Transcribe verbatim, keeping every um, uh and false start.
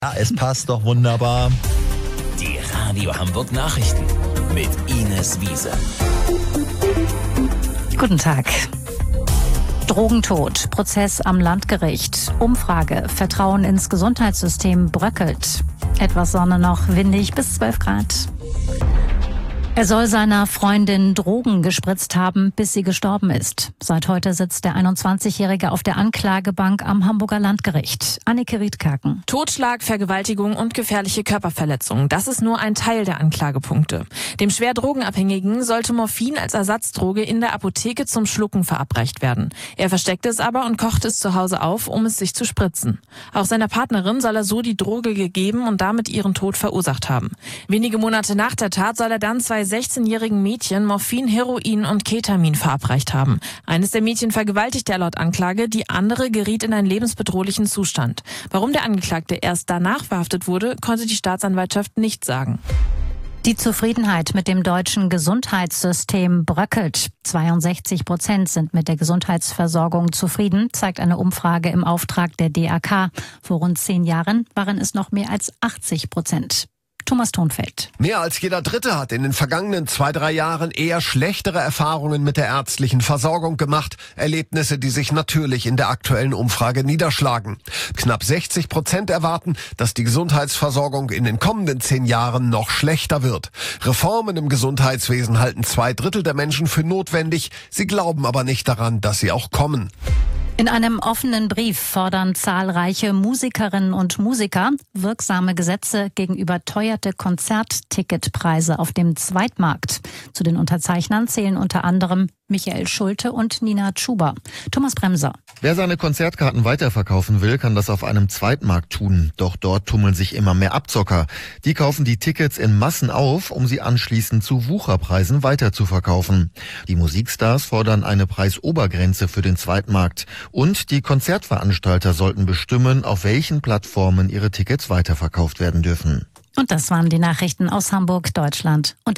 Ja, es passt doch wunderbar. Die Radio Hamburg Nachrichten mit Ines Wiese. Guten Tag. Drogentod, Prozess am Landgericht, Umfrage, Vertrauen ins Gesundheitssystem bröckelt. Etwas Sonne noch, windig bis zwölf Grad. Er soll seiner Freundin Drogen gespritzt haben, bis sie gestorben ist. Seit heute sitzt der einundzwanzigjährige auf der Anklagebank am Hamburger Landgericht. Annike Riedkaken. Totschlag, Vergewaltigung und gefährliche Körperverletzung. Das ist nur ein Teil der Anklagepunkte. Dem schwer Drogenabhängigen sollte Morphin als Ersatzdroge in der Apotheke zum Schlucken verabreicht werden. Er versteckte es aber und kochte es zu Hause auf, um es sich zu spritzen. Auch seiner Partnerin soll er so die Droge gegeben und damit ihren Tod verursacht haben. Wenige Monate nach der Tat soll er dann zwei sechzehnjährigen Mädchen Morphin, Heroin und Ketamin verabreicht haben. Eines der Mädchen vergewaltigte er laut Anklage, die andere geriet in einen lebensbedrohlichen Zustand. Warum der Angeklagte erst danach verhaftet wurde, konnte die Staatsanwaltschaft nicht sagen. Die Zufriedenheit mit dem deutschen Gesundheitssystem bröckelt. zweiundsechzig Prozent sind mit der Gesundheitsversorgung zufrieden, zeigt eine Umfrage im Auftrag der D A K. Vor rund zehn Jahren waren es noch mehr als achtzig Prozent. Thomas Thonfeld. Mehr als jeder Dritte hat in den vergangenen zwei, drei Jahren eher schlechtere Erfahrungen mit der ärztlichen Versorgung gemacht. Erlebnisse, die sich natürlich in der aktuellen Umfrage niederschlagen. Knapp sechzig Prozent erwarten, dass die Gesundheitsversorgung in den kommenden zehn Jahren noch schlechter wird. Reformen im Gesundheitswesen halten zwei Drittel der Menschen für notwendig. Sie glauben aber nicht daran, dass sie auch kommen. In einem offenen Brief fordern zahlreiche Musikerinnen und Musiker wirksame Gesetze gegen überteuerte Konzertticketpreise auf dem Zweitmarkt. Zu den Unterzeichnern zählen unter anderem Michael Schulte und Nina Chuba. Thomas Bremser. Wer seine Konzertkarten weiterverkaufen will, kann das auf einem Zweitmarkt tun. Doch dort tummeln sich immer mehr Abzocker. Die kaufen die Tickets in Massen auf, um sie anschließend zu Wucherpreisen weiterzuverkaufen. Die Musikstars fordern eine Preisobergrenze für den Zweitmarkt. Und die Konzertveranstalter sollten bestimmen, auf welchen Plattformen ihre Tickets weiterverkauft werden dürfen. Und das waren die Nachrichten aus Hamburg, Deutschland und